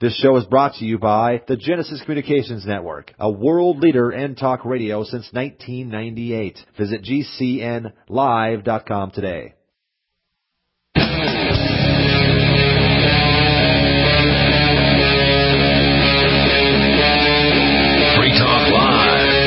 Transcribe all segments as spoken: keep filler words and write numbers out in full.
This show is brought to you by the Genesis Communications Network, a world leader in talk radio since nineteen ninety-eight. Visit G C N live dot com today. Free Talk Live.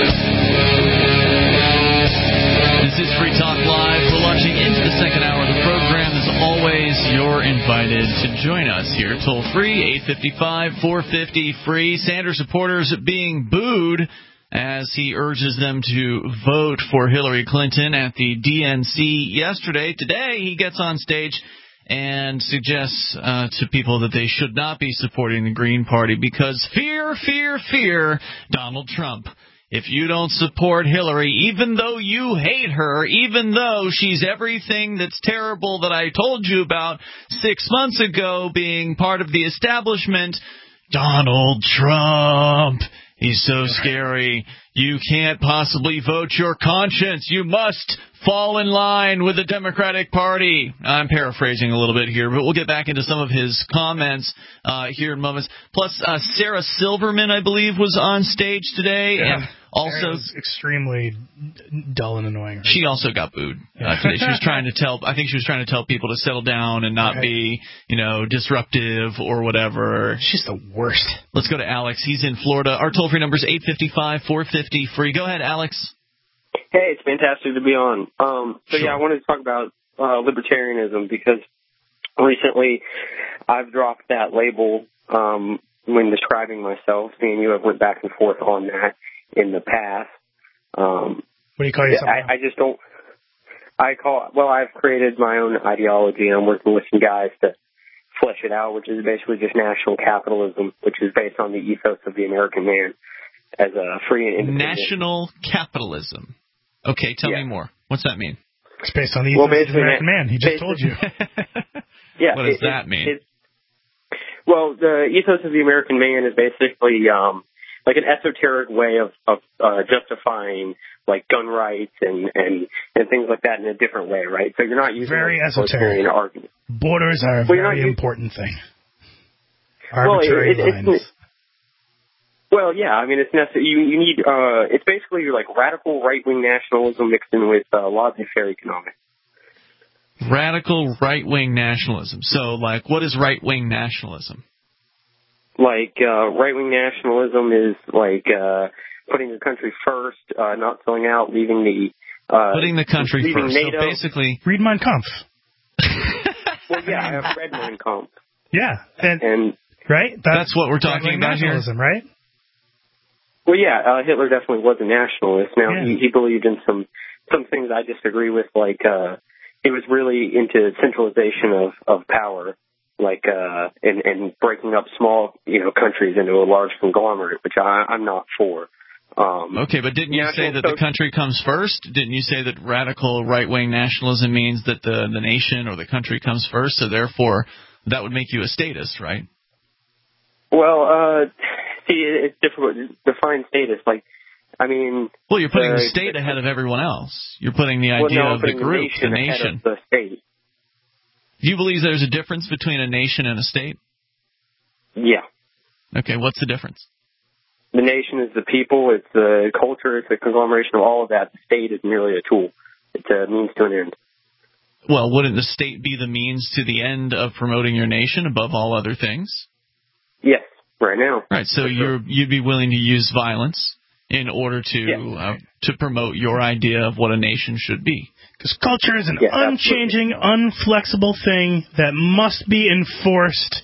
This is Free Talk Live. We're launching into the second hour of the program. As always, you're invited to join us here. Toll free, eight five five, four five zero, free. Sanders supporters being booed as he urges them to vote for Hillary Clinton at the D N C yesterday. Today, he gets on stage and suggests uh, to people that they should not be supporting the Green Party because fear, fear, fear Donald Trump. If you don't support Hillary, even though you hate her, even though she's everything that's terrible that I told you about six months ago being part of the establishment, Donald Trump, he's so scary. You can't possibly vote your conscience. You must fall in line with the Democratic Party. I'm paraphrasing a little bit here, but we'll get back into some of his comments uh, here in moments. Plus, uh, Sarah Silverman, I believe, was on stage today. Yeah. And also, was extremely dull and annoying. She also got booed uh, today. She was trying to tell, I think she was trying to tell people to settle down and not right. be, you know, disruptive or whatever. She's the worst. Let's go to Alex. He's in Florida. Our toll-free number is eight five five, four five zero, free. Go ahead, Alex. Hey, it's fantastic to be on. Um, so, sure. yeah, I wanted to talk about uh, libertarianism because recently I've dropped that label um, when describing myself. Me and you have went back and forth on that in the past. Um, what do you call yourself? I, I just don't. I call well. I've created my own ideology, and I'm working with some guys to flesh it out, which is basically just national capitalism, which is based on the ethos of the American man as a free and independent. National capitalism. Okay, tell yeah. me more. What's that mean? It's based on the ethos well, of the American man. He just told you. yeah. What does it, that it, mean? It, well, the ethos of the American man is basically um, like an esoteric way of, of uh, justifying like gun rights and, and, and things like that in a different way, right? So you're not using very like, esoteric argument. Borders are a well, very using, important thing. Arbitrary well, it, it, lines. It's, Well, yeah, I mean, it's necessary. You, you need, uh, it's basically like radical right-wing nationalism mixed in with uh, laissez-faire economics. Radical right-wing nationalism. So, like, what is right-wing nationalism? Like, uh, right-wing nationalism is like uh, putting the country first, uh, not selling out, leaving the uh, putting the country first. NATO. So basically, read Mein Kampf. Well, yeah, I have read Mein Kampf. Yeah, and, and right, that's, that's what we're talking about here. Nationalism, right? Well, yeah, uh, Hitler definitely was a nationalist. Now, yeah. he, he believed in some some things I disagree with, like uh, he was really into centralization of, of power, like uh, and, and breaking up small, you know, countries into a large conglomerate, which I, I'm not for. Um, okay, but didn't you say that the country comes first? Didn't you say that radical right-wing nationalism means that the, the nation or the country comes first, so therefore that would make you a statist, right? Well, uh, see, it's difficult to define status. Like, I mean... Well, you're putting uh, the state ahead of everyone else. You're putting the idea well, no, of the group, the nation. the nation. Ahead of the state. Do you believe there's a difference between a nation and a state? Yeah. Okay, what's the difference? The nation is the people, it's the culture, it's a conglomeration of all of that. The state is merely a tool. It's a means to an end. Well, wouldn't the state be the means to the end of promoting your nation above all other things? Yes, right now. Right, so sure. you're, you'd be willing to use violence in order to yes. uh, to promote your idea of what a nation should be. Because culture is an yes, unchanging, absolutely. unflexible thing that must be enforced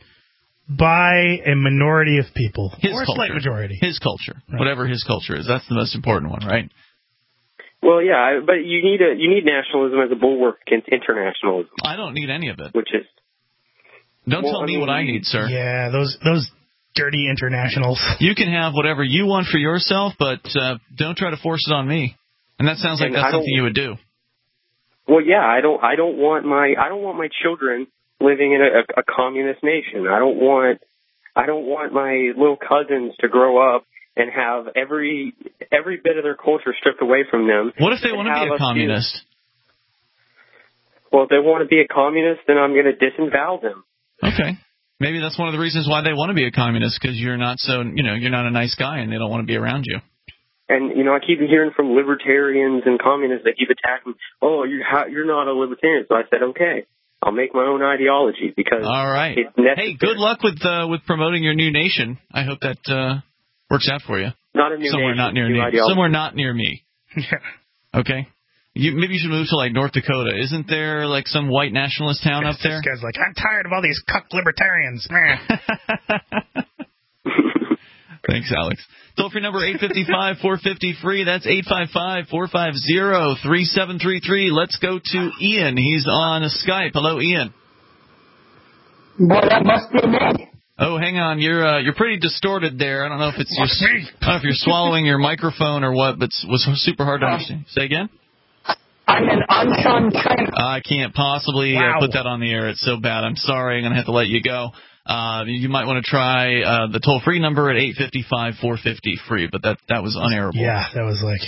by a minority of people. His or a culture. slight majority. His culture. Right. Whatever his culture is. That's the most important one, right? Well, yeah, but you need a you need nationalism as a bulwark against internationalism. I don't need any of it. Which is Don't well, tell I me mean, what I need, sir. Yeah, those those dirty internationals. You can have whatever you want for yourself, but uh, don't try to force it on me. And that sounds like and that's I something you would do. Well, yeah, I don't I don't want my I don't want my children living in a, a communist nation. I don't want I don't want my little cousins to grow up and have every every bit of their culture stripped away from them. What if they want to be a communist? Do, well, if they want to be a communist, then I'm going to disavow them. Okay. Maybe that's one of the reasons why they want to be a communist, because you're not so, you know, you're not a nice guy and they don't want to be around you. And, you know, I keep hearing from libertarians and communists, they keep attacking, oh, you're, you're not a libertarian. So I said, okay, I'll make my own ideology because All right. it's necessary. Hey, good luck with uh, with promoting your new nation. I hope that uh, works out for you. Not a new Somewhere nation, not near new me. ideology. Somewhere not near me. Yeah. Okay. You, maybe you should move to, like, North Dakota. Isn't there, like, some white nationalist town up there? This guy's like, I'm tired of all these cuck libertarians. Thanks, Alex. Toll-free number eight five five, four five zero, free. That's eight five five, four five zero, three seven three three. Let's go to Ian. He's on Skype. Hello, Ian. Boy, that must be me. Oh, hang on. You're uh, you're pretty distorted there. I don't know if it's your, I don't know if you're swallowing your microphone or what, but it was super hard to understand. Say again? I'm an unsung trainer. I can't possibly Wow. uh, put that on the air. It's so bad. I'm sorry. I'm going to have to let you go. Uh, you might want to try uh, the toll-free number at eight five five, four five zero, free, but that, that was unairable. Yeah, that was like...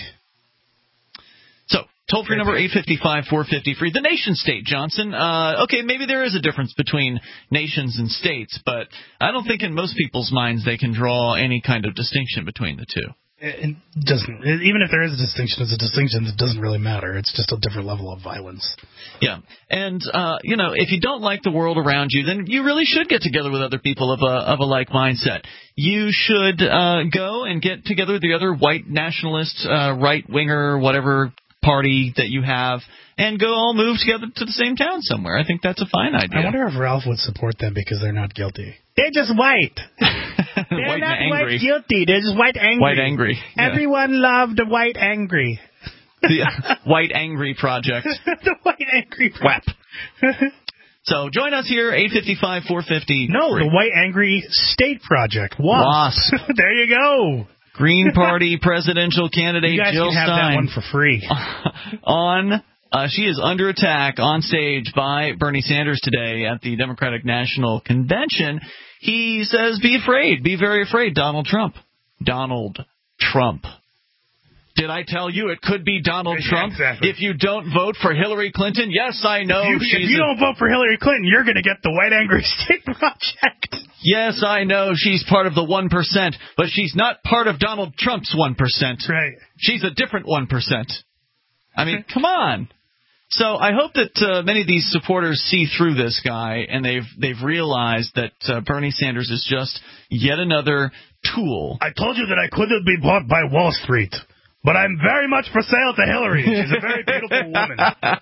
So, toll-free number eight five five, four five zero, free. The nation-state, Johnson. Uh, okay, maybe there is a difference between nations and states, but I don't think in most people's minds they can draw any kind of distinction between the two. It doesn't. Even if there is a distinction, it's a distinction that doesn't really matter. It's just a different level of violence. Yeah, and uh, you know, if you don't like the world around you, then you really should get together with other people of a of a like mindset. You should uh, go and get together with the other white nationalist, uh, right winger, whatever party that you have, and go all move together to the same town somewhere. I think that's a fine idea. I wonder if Ralph would support them because they're not guilty. They're just white. They're white not and angry. white guilty. They're just white angry. White angry. Yeah. Everyone loved the white angry. The uh, White Angry Project. The white angry project. W A P. So join us here, eight five five, four five zero. No, free. the White Angry State Project. WASP. WASP. There you go. Green Party presidential candidate You guys Jill can have Stein. that one for free. on uh, she is under attack on stage by Bernie Sanders today at the Democratic National Convention. He says, be afraid, be very afraid, Donald Trump. Donald Trump. Did I tell you it could be Donald Yeah, Trump exactly. if you don't vote for Hillary Clinton? Yes, I know. You, she's if you a, don't vote for Hillary Clinton, you're going to get the White Angry State Project. Yes, I know she's part of the one percent, but she's not part of Donald Trump's one percent. Right. She's a different one percent. I mean, come on. So I hope that uh, many of these supporters see through this guy, and they've they've realized that uh, Bernie Sanders is just yet another tool. I told you that I couldn't be bought by Wall Street, but I'm very much for sale to Hillary. She's a very beautiful woman.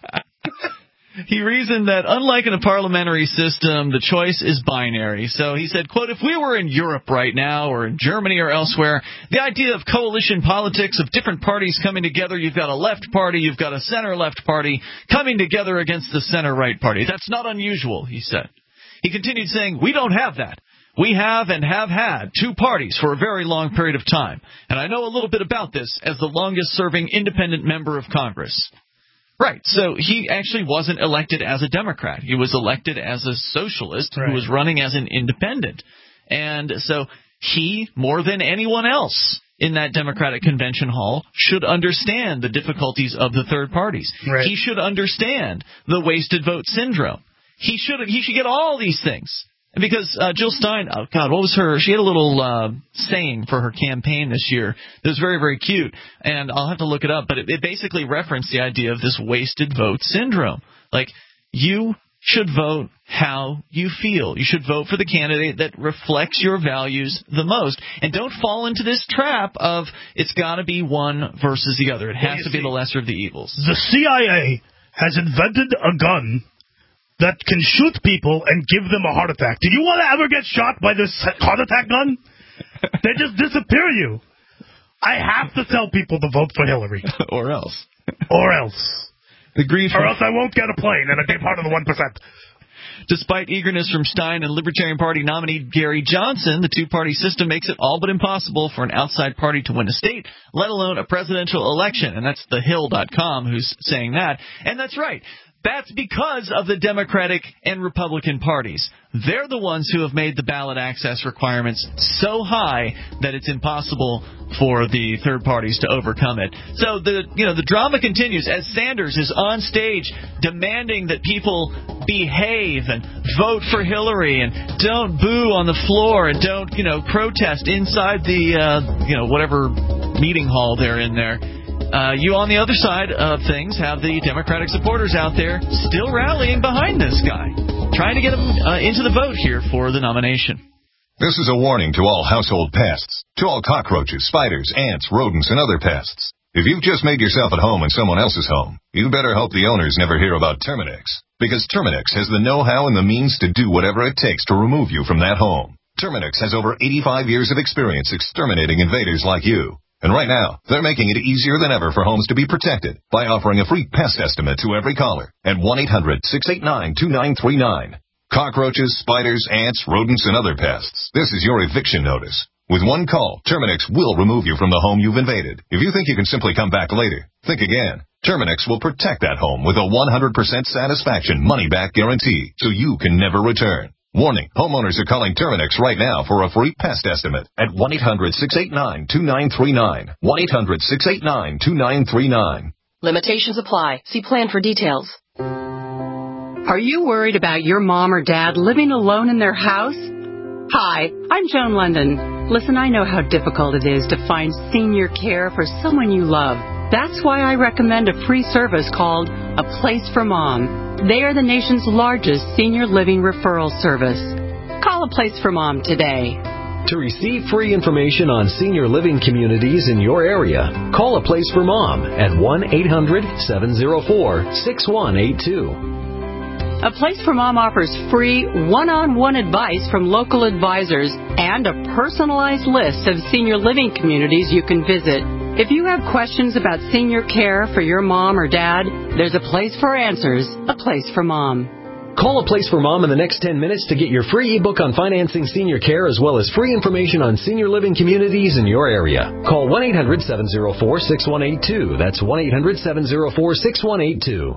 He reasoned that unlike in a parliamentary system, the choice is binary. So he said, quote, if we were in Europe right now or in Germany or elsewhere, the idea of coalition politics of different parties coming together, you've got a left party, you've got a center-left party coming together against the center-right party. That's not unusual, he said. He continued saying, we don't have that. We have and have had two parties for a very long period of time. And I know a little bit about this as the longest-serving independent member of Congress. Right. So he actually wasn't elected as a Democrat. He was elected as a socialist right. who was running as an independent. And so he, more than anyone else in that Democratic convention hall, should understand the difficulties of the third parties. Right. He should understand the wasted vote syndrome. He should he should get all these things. Because uh, Jill Stein, oh God, what was her? She had a little uh, saying for her campaign this year that was very, very cute, and I'll have to look it up. But it, it basically referenced the idea of this wasted vote syndrome. Like, you should vote how you feel. You should vote for the candidate that reflects your values the most, and don't fall into this trap of it's got to be one versus the other. It has to be the lesser of the evils. The C I A has invented a gun that can shoot people and give them a heart attack. Did you want to ever get shot by this heart attack gun? They just disappear you. I have to tell people to vote for Hillary. Or else. Or else. The grief. Or else I won't get a plane and I'll be part of the one percent. Despite eagerness from Stein and Libertarian Party nominee Gary Johnson, the two-party system makes it all but impossible for an outside party to win a state, let alone a presidential election. And that's the Hill dot com who's saying that. And that's right. That's because of the Democratic and Republican parties. They're the ones who have made the ballot access requirements so high that it's impossible for the third parties to overcome it. So the you know the drama continues as Sanders is on stage demanding that people behave and vote for Hillary and don't boo on the floor and don't you know protest inside the uh, you know whatever meeting hall they're in there. Uh, you on the other side of things have the Democratic supporters out there still rallying behind this guy, trying to get him uh, into the vote here for the nomination. This is a warning to all household pests, to all cockroaches, spiders, ants, rodents, and other pests. If you've just made yourself at home in someone else's home, you better hope the owners never hear about Terminix, because Terminix has the know-how and the means to do whatever it takes to remove you from that home. Terminix has over eighty-five years of experience exterminating invaders like you. And right now, they're making it easier than ever for homes to be protected by offering a free pest estimate to every caller at one eight hundred six eight nine two nine three nine. Cockroaches, spiders, ants, rodents, and other pests. This is your eviction notice. With one call, Terminix will remove you from the home you've invaded. If you think you can simply come back later, think again. Terminix will protect that home with a one hundred percent satisfaction money-back guarantee so you can never return. Warning, homeowners are calling Terminix right now for a free pest estimate at one eight hundred six eight nine two nine three nine. one eight hundred six eight nine two nine three nine. Limitations apply. See plan for details. Are you worried about your mom or dad living alone in their house? Hi, I'm Joan London. Listen, I know how difficult it is to find senior care for someone you love. That's why I recommend a free service called A Place for Mom. They are the nation's largest senior living referral service. Call A Place for Mom today. To receive free information on senior living communities in your area, call A Place for Mom at one eight hundred seven oh four six one eight two. A Place for Mom offers free one-on-one advice from local advisors and a personalized list of senior living communities you can visit. If you have questions about senior care for your mom or dad, there's a place for answers, A Place for Mom. Call A Place for Mom in the next ten minutes to get your free ebook on financing senior care as well as free information on senior living communities in your area. Call one eight hundred seven oh four six one eight two. That's one eight hundred seven oh four six one eight two.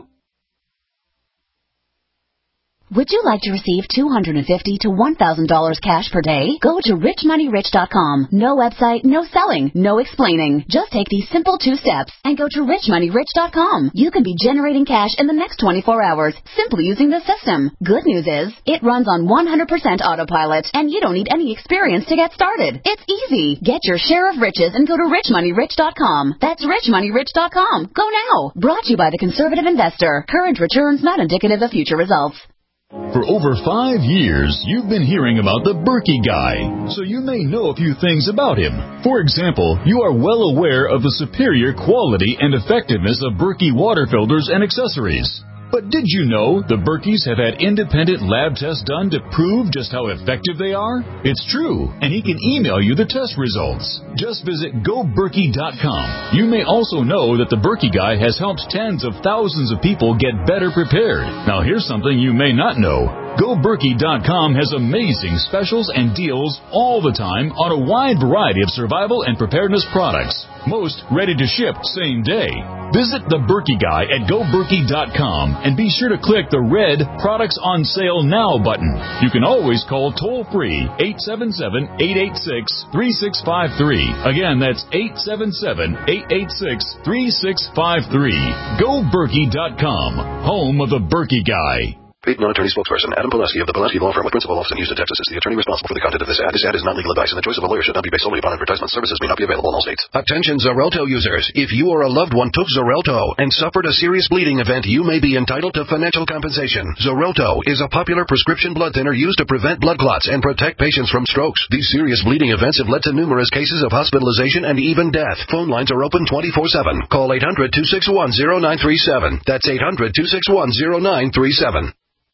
Would you like to receive two hundred fifty dollars to one thousand dollars cash per day? Go to rich money rich dot com. No website, no selling, no explaining. Just take these simple two steps and go to rich money rich dot com. You can be generating cash in the next twenty-four hours simply using the system. Good news is, it runs on one hundred percent autopilot and you don't need any experience to get started. It's easy. Get your share of riches and go to rich money rich dot com. That's rich money rich dot com. Go now. Brought to you by the Conservative Investor. Current returns not indicative of future results. For over five years, you've been hearing about the Berkey Guy, so you may know a few things about him. For example, you are well aware of the superior quality and effectiveness of Berkey water filters and accessories. But did you know the Berkeys have had independent lab tests done to prove just how effective they are? It's true, and he can email you the test results. Just visit go berkey dot com. You may also know that the Berkey Guy has helped tens of thousands of people get better prepared. Now here's something you may not know. go berkey dot com has amazing specials and deals all the time on a wide variety of survival and preparedness products. Most ready to ship same day. Visit the Berkey Guy at go berkey dot com and be sure to click the red Products on Sale Now button. You can always call toll-free eight seven seven, eight eight six, three six five three. Again, that's eight seven seven, eight eight six, three six five three. go berkey dot com, home of the Berkey Guy. Paid non-attorney spokesperson Adam Pulaski of the Pulaski Law Firm with principal office in Houston, Texas is the attorney responsible for the content of this ad. This ad is not legal advice, and the choice of a lawyer should not be based solely upon advertisement. Services may not be available in all states. Attention Xarelto users. If you or a loved one took Xarelto and suffered a serious bleeding event, you may be entitled to financial compensation. Xarelto is a popular prescription blood thinner used to prevent blood clots and protect patients from strokes. These serious bleeding events have led to numerous cases of hospitalization and even death. Phone lines are open twenty-four seven. Call eight hundred, two six one, zero nine three seven. That's eight hundred, two six one, zero nine three seven.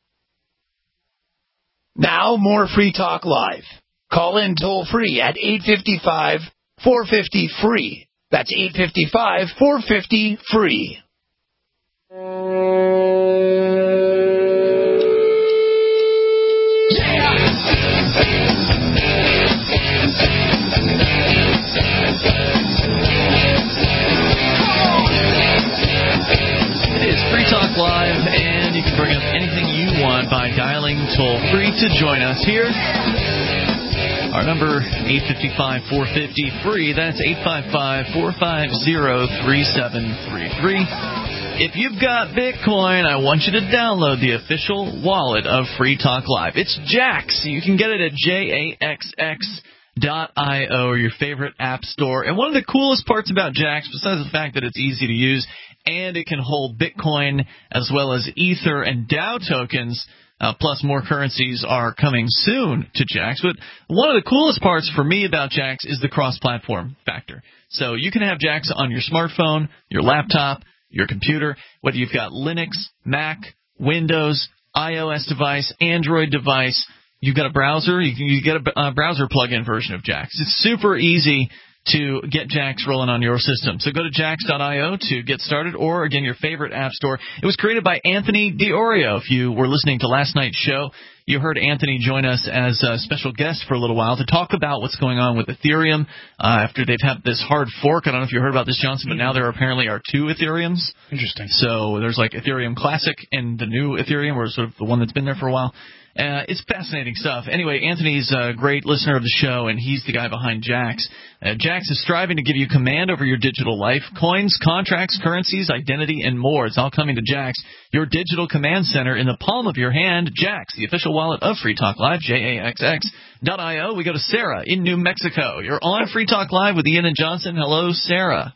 Now, more Free Talk Live. Call in toll-free at eight five five, four five zero, free. That's eight five five, four five zero, free. It is Free Talk Live, and to join us here. Our number, eight five five, four five zero, free. That's eight five five, four five zero, three seven three three. If you've got Bitcoin, I want you to download the official wallet of Free Talk Live. It's Jaxx. You can get it at J A X X dot I O or your favorite app store. And one of the coolest parts about Jaxx, besides the fact that it's easy to use and it can hold Bitcoin as well as Ether and DAO tokens, uh, plus more currencies are coming soon to Jaxx. But one of the coolest parts for me about Jaxx is the cross-platform factor. So you can have Jaxx on your smartphone, your laptop, your computer, whether you've got Linux, Mac, Windows, iOS device, Android device. You've got a browser, you can you get a, a browser plug-in version of Jaxx. It's super easy to get Jaxx rolling on your system. So go to Jaxx dot I O to get started, or, again, your favorite app store. It was created by Anthony D'Orio. If you were listening to last night's show, you heard Anthony join us as a special guest for a little while to talk about what's going on with Ethereum uh, after they've had this hard fork. I don't know if you heard about this, Johnson, but now there apparently are two Ethereums. Interesting. So there's like Ethereum Classic and the new Ethereum, or sort of the one that's been there for a while. Uh, it's fascinating stuff. Anyway, Anthony's a great listener of the show, and he's the guy behind Jaxx. Uh, Jaxx is striving to give you command over your digital life. Coins, contracts, currencies, identity, and more. It's all coming to Jaxx, your digital command center in the palm of your hand. Jaxx, the official wallet of Free Talk Live, J A X X dot I O. We go to Sarah in New Mexico. You're on Free Talk Live with Ian and Johnson. Hello, Sarah.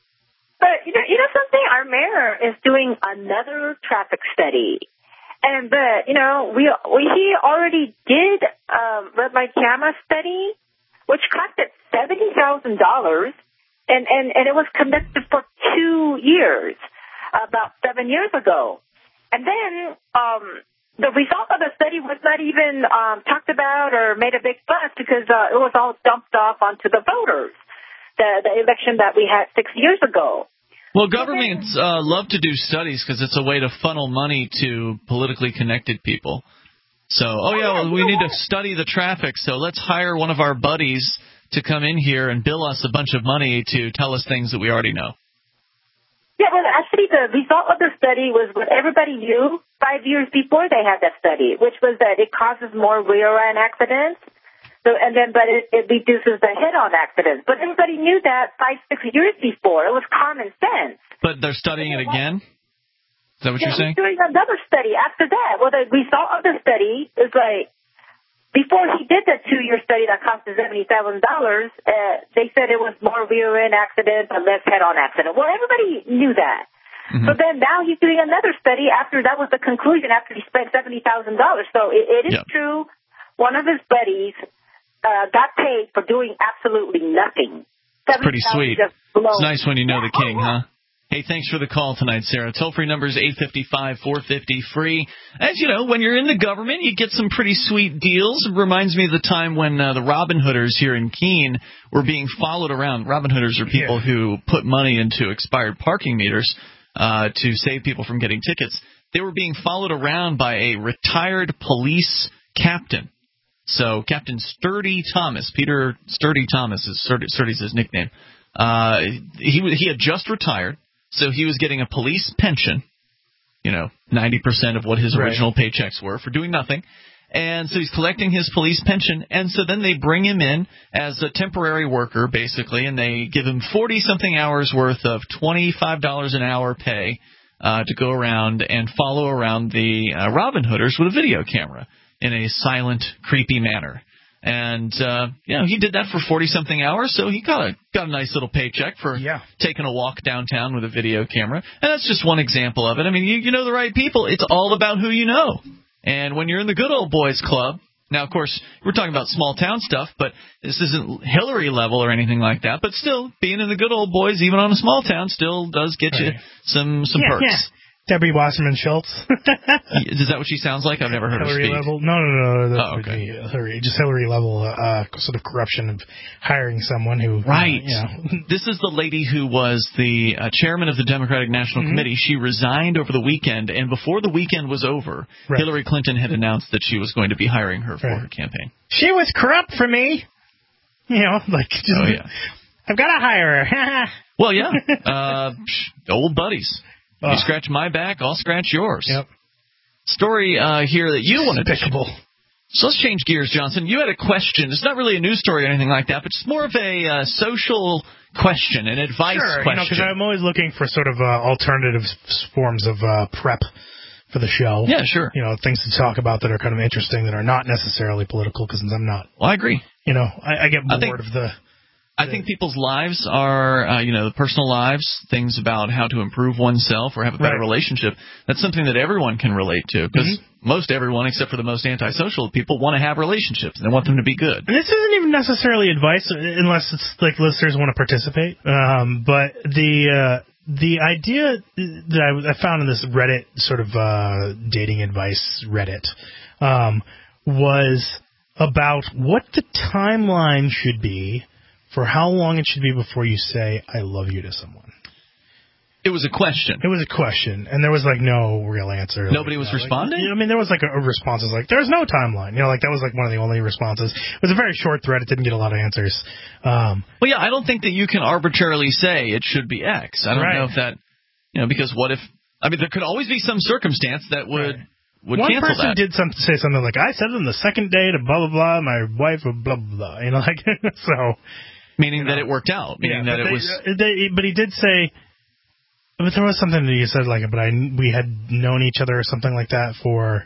But, you know, you know something? Our mayor is doing another traffic study. And, but, you know, we, we he already did um, Red Light Camera study, which costed seventy thousand dollars, and, and, and it was conducted for two years, about seven years ago. And then um, the result of the study was not even um, talked about or made a big fuss because uh, it was all dumped off onto the voters, the, the election that we had six years ago. Well, governments uh, love to do studies because it's a way to funnel money to politically connected people. So, oh, yeah, well, we need to study the traffic, so let's hire one of our buddies to come in here and bill us a bunch of money to tell us things that we already know. Yeah, well, actually, the result of the study was what everybody knew five years before they had that study, which was that it causes more rear-end accidents. So, and then, but it, it reduces the head-on accidents. But everybody knew that five, six years before. It was common sense. But they're studying it again? Is that what yeah, you're saying? Doing another study after that. Well, the result of the study is like, before he did the two-year study that cost seventy thousand dollars, uh, they said it was more rear-end accidents and less head-on accident. Well, everybody knew that. Mm-hmm. So then now he's doing another study after that was the conclusion after he spent seventy thousand dollars. So it, it is yep. true. One of his buddies Uh, got paid for doing absolutely nothing. That's pretty sweet. It's nice when you know the king, huh? Hey, thanks for the call tonight, Sarah. Toll-free number is eight five five, four five zero, free. As you know, when you're in the government, you get some pretty sweet deals. It reminds me of the time when uh, the Robin Hooders here in Keene were being followed around. Robin Hooders are people yeah. who put money into expired parking meters uh, to save people from getting tickets. They were being followed around by a retired police captain. So Captain Sturdy Thomas, Peter Sturdy Thomas, is Sturdy, Sturdy's his nickname. Uh, he he had just retired, so he was getting a police pension, you know, ninety percent of what his original right. paychecks were for doing nothing. And so he's collecting his police pension, and so then they bring him in as a temporary worker, basically, and they give him forty-something hours worth of twenty-five dollars an hour pay uh, to go around and follow around the uh, Robin Hooders with a video camera in a silent, creepy manner. And, uh, you know, he did that for forty-something hours, so he got a, got a nice little paycheck for yeah. taking a walk downtown with a video camera. And that's just one example of it. I mean, you, you know the right people. It's all about who you know. And when you're in the good old boys club, now, of course, we're talking about small-town stuff, but this isn't Hillary level or anything like that. But still, being in the good old boys, even on a small town, still does get right. you some, some yeah, perks. Yeah. Debbie Wasserman Schultz. Is that what she sounds like? I've never heard Hillary her speak. level? No, no, no. no oh, okay. Hillary, just Hillary level uh, sort of corruption of hiring someone who... Right. Uh, you know. This is the lady who was the uh, chairman of the Democratic National mm-hmm. Committee. She resigned over the weekend, and before the weekend was over, right. Hillary Clinton had announced that she was going to be hiring her for right. her campaign. She was corrupt for me. You know, like... Just, oh, yeah. I've got to hire her. Well, yeah. Uh, old buddies. You scratch my back, I'll scratch yours. Yep. Story uh, here that you want to Despicable. So let's change gears, Johnson. You had a question. It's not really a news story or anything like that, but it's more of a uh, social question, an advice sure, question. Sure, because I'm always looking for sort of uh, alternative forms of uh, prep for the show. Yeah, sure. You know, things to talk about that are kind of interesting, that are not necessarily political, because I'm not. Well, I agree. You know, I, I get bored I think, of the... I think people's lives are, uh, you know, personal lives, things about how to improve oneself or have a better right. relationship. That's something that everyone can relate to, because mm-hmm. most everyone, except for the most antisocial people, want to have relationships. They want them to be good. And this isn't even necessarily advice, unless it's like listeners want to participate. Um, but the uh, the idea that I, I found in this Reddit sort of uh, dating advice Reddit um, was about what the timeline should be for how long it should be before you say, I love you to someone. It was a question. It was a question, and there was, like, no real answer. Nobody like, was you know, responding? Like, I mean, there was, like, a, a response. It was like, there's no timeline. You know, like, that was, like, one of the only responses. It was a very short thread. It didn't get a lot of answers. Um, well, yeah, I don't think that you can arbitrarily say it should be X. I don't right. know if that, you know, because what if, I mean, there could always be some circumstance that would... Right. Would One cancel person that. did some, say something like, I said it on the second date of blah, blah, blah, my wife of blah, blah, blah. You know, like, so... Meaning you know. that it worked out. Meaning yeah, that it they, was... They, but he did say... But there was something that he said, like, but I, we had known each other or something like that for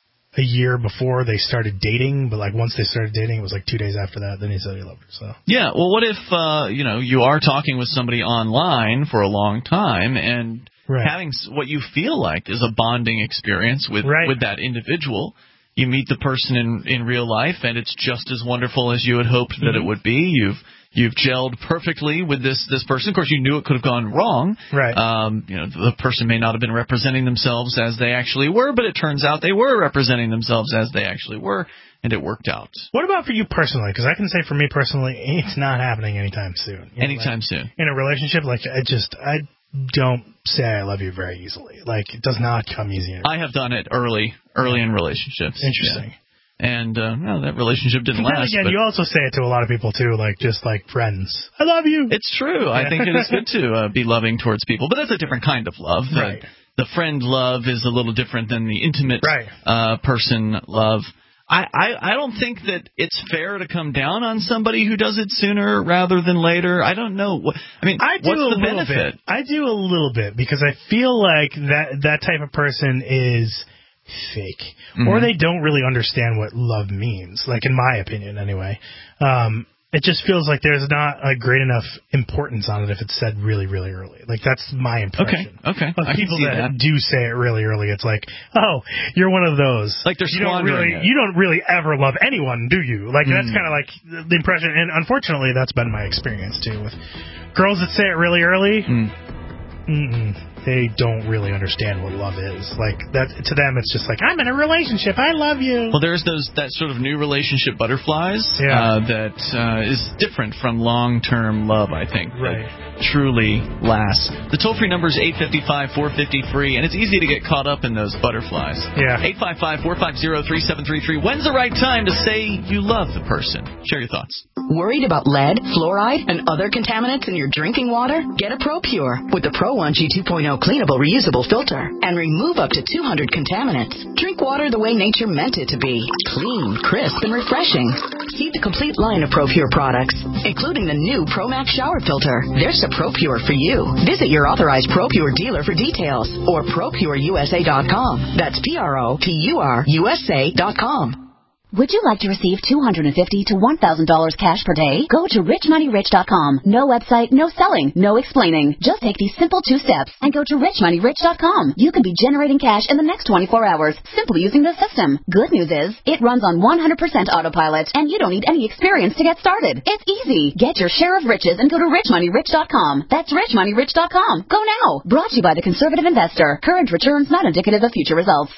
a year before they started dating. But, like, once they started dating, it was, like, two days after that. Then he said he loved her, so... Yeah, well, what if, uh, you know, you are talking with somebody online for a long time and... Right. Having what you feel like is a bonding experience with right. with that individual. You meet the person in, in real life, and it's just as wonderful as you had hoped that mm-hmm. it would be. You've you've gelled perfectly with this, this person. Of course, you knew it could have gone wrong. Right. Um, you know, the person may not have been representing themselves as they actually were, but it turns out they were representing themselves as they actually were, and it worked out. What about for you personally? Because I can say for me personally, it's not happening anytime soon. You know, anytime like, soon. In a relationship, like, I just... I. don't say I love you very easily. Like, it does not come easy. I have done it early, early in relationships. Interesting. Yeah. And, uh, well, that relationship didn't but last. Again, but you also say it to a lot of people, too, like, just like friends. I love you. It's true. Yeah. I think it is good to uh, be loving towards people. But that's a different kind of love. Right. The, the friend love is a little different than the intimate right. uh, person love. I, I, I don't think that it's fair to come down on somebody who does it sooner rather than later. I don't know. What, I mean, I do what's a the little benefit? Bit. I do a little bit because I feel like that that type of person is fake, mm-hmm. or they don't really understand what love means. Like, in my opinion, anyway. Um, it just feels like there's not a great enough importance on it if it's said really, really early. Like, that's my impression. Okay, okay. Of I people can see that, that do say it really early, it's like, oh, you're one of those. Like they're you don't squandering really, it. You don't really ever love anyone, do you? Like, mm. that's kind of like the impression. And unfortunately, that's been my experience, too, with girls that say it really early. Mm. Mm-mm. They don't really understand what love is. Like, that to them, it's just like, I'm in a relationship. I love you. Well, there's those that sort of new relationship butterflies yeah. uh, that uh, is different from long-term love, I think. Right. That truly lasts. The toll-free number is eight five five, four five zero, free, and it's easy to get caught up in those butterflies. Yeah. eight five five, four five zero, three seven three three. When's the right time to say you love the person? Share your thoughts. Worried about lead, fluoride, and other contaminants in your drinking water? Get a ProPure with the Pro one G two point oh cleanable reusable filter and remove up to two hundred contaminants. Drink water the way nature meant it to be. Clean, crisp, and refreshing. See the complete line of ProPure products, including the new ProMax shower filter. There's a ProPure for you. Visit your authorized ProPure dealer for details or pro pure U S A dot com. That's P R O P U R U S A dot com. Would you like to receive two hundred fifty dollars to one thousand dollars cash per day? Go to rich money rich dot com. No website, no selling, no explaining. Just take these simple two steps and go to rich money rich dot com. You can be generating cash in the next twenty-four hours simply using this system. Good news is, it runs on one hundred percent autopilot and you don't need any experience to get started. It's easy. Get your share of riches and go to rich money rich dot com. That's rich money rich dot com. Go now. Brought to you by the Conservative Investor. Current returns not indicative of future results.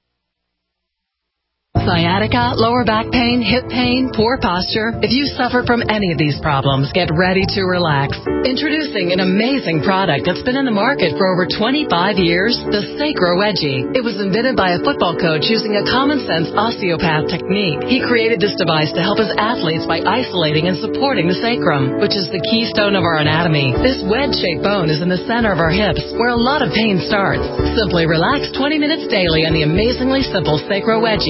Sciatica, lower back pain, hip pain, poor posture. If you suffer from any of these problems, get ready to relax. Introducing an amazing product that's been in the market for over twenty-five years, the Sacro Wedgie. It was invented by a football coach using a common-sense osteopath technique. He created this device to help his athletes by isolating and supporting the sacrum, which is the keystone of our anatomy. This wedge-shaped bone is in the center of our hips, where a lot of pain starts. Simply relax twenty minutes daily on the amazingly simple Sacro Wedgie and let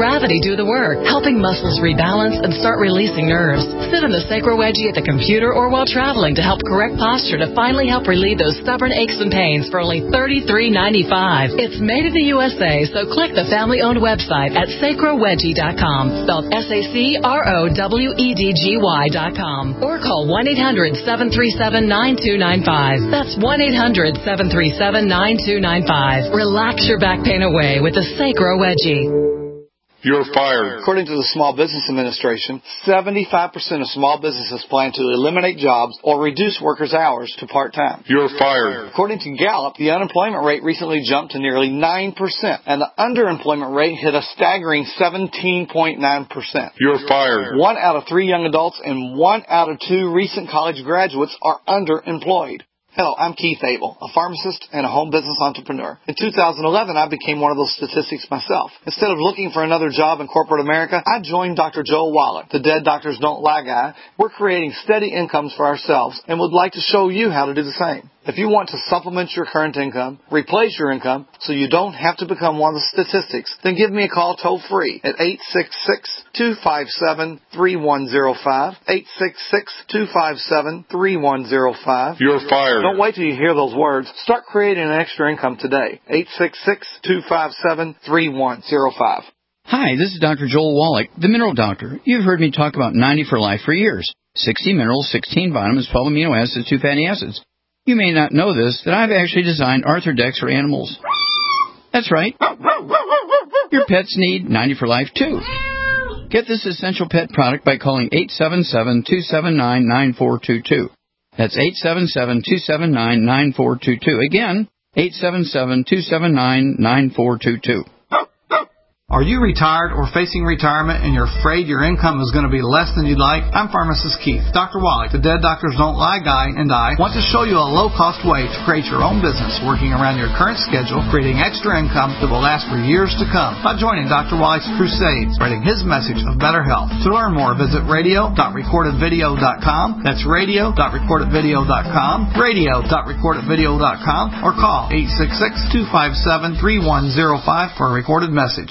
gravity do the work, helping muscles rebalance and start releasing nerves. Sit in the Sacro Wedgie at the computer or while traveling to help correct posture to finally help relieve those stubborn aches and pains for only thirty-three ninety-five. It's made in the U S A, so click the family-owned website at sacro wedgie dot com, spelled S A C R O W E D G Y dot com, or call one eight hundred seven three seven nine two nine five. That's one eight hundred seven three seven nine two nine five. Relax your back pain away with the Sacro Wedgie. You're fired. According to the Small Business Administration, seventy-five percent of small businesses plan to eliminate jobs or reduce workers' hours to part-time. You're fired. According to Gallup, the unemployment rate recently jumped to nearly nine percent, and the underemployment rate hit a staggering seventeen point nine percent. You're fired. One out of three young adults and one out of two recent college graduates are underemployed. Hello, I'm Keith Abel, a pharmacist and a home business entrepreneur. In two thousand eleven, I became one of those statistics myself. Instead of looking for another job in corporate America, I joined Doctor Joel Wallach, the Dead Doctors Don't Lie guy. We're creating steady incomes for ourselves and would like to show you how to do the same. If you want to supplement your current income, replace your income, so you don't have to become one of the statistics, then give me a call toll-free at eight six six, two five seven, three one zero five, eight six six, two five seven, three one zero five. You're fired. Don't wait till you hear those words. Start creating an extra income today. eight six six, two five seven, three one zero five. Hi, this is Doctor Joel Wallach, the Mineral Doctor. You've heard me talk about ninety for Life for years. sixty minerals, sixteen vitamins, twelve amino acids, two fatty acids. You may not know this, that I've actually designed Arthrodex for animals. That's right. Your pets need ninety for Life, too. Get this essential pet product by calling eight seven seven, two seven nine, nine four two two. That's eight seven seven, two seven nine, nine four two two. Again, eight seven seven, two seven nine, nine four two two. Are you retired or facing retirement and you're afraid your income is going to be less than you'd like? I'm Pharmacist Keith. Doctor Wallach, the Dead Doctors Don't Lie guy, and I want to show you a low-cost way to create your own business working around your current schedule, creating extra income that will last for years to come by joining Doctor Wallach's crusade, spreading his message of better health. To learn more, visit radio dot recorded video dot com. That's radio dot recorded video dot com, radio dot recorded video dot com, or call eight six six, two five seven, three one zero five for a recorded message.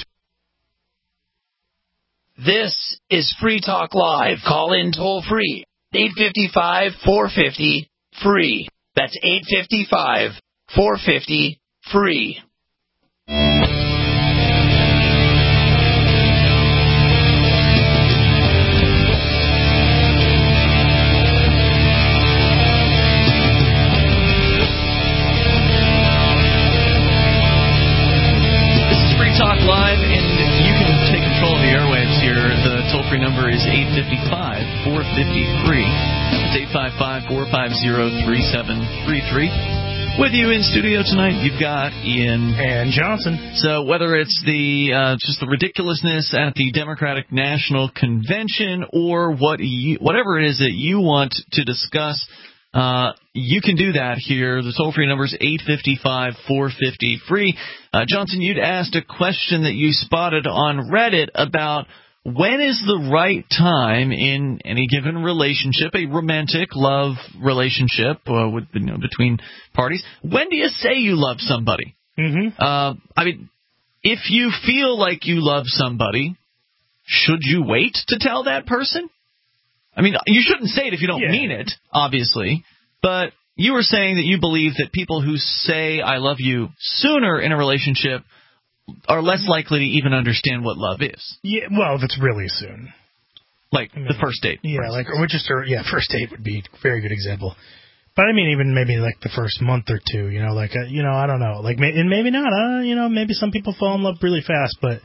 This is Free Talk Live. Call in toll free. eight five five, four five zero, free. That's eight five five, four five zero, free. This is Free Talk Live, and you can take control of the airwaves here. The toll-free number is eight five five, four five zero, free. It's eight five five, four five zero, three seven three three. With you in studio tonight, you've got Ian and Johnson. So whether it's the uh, just the ridiculousness at the Democratic National Convention or what you, whatever it is that you want to discuss, uh, you can do that here. The toll-free number is eight five five, four five zero, free. Uh, Johnson, you'd asked a question that you spotted on Reddit about when is the right time in any given relationship, a romantic love relationship uh, with, you know, between parties. When do you say you love somebody? Mm-hmm. Uh, I mean, if you feel like you love somebody, should you wait to tell that person? I mean, you shouldn't say it if you don't yeah. mean it, obviously. But you were saying that you believe that people who say I love you sooner in a relationship are less likely to even understand what love is. Yeah, well, if it's really soon. Like I mean, the first date. Yeah, like or just a, yeah, first date would be a very good example. But I mean, even maybe like the first month or two, you know, like a, you know, I don't know, like and maybe not, uh, you know, maybe some people fall in love really fast, but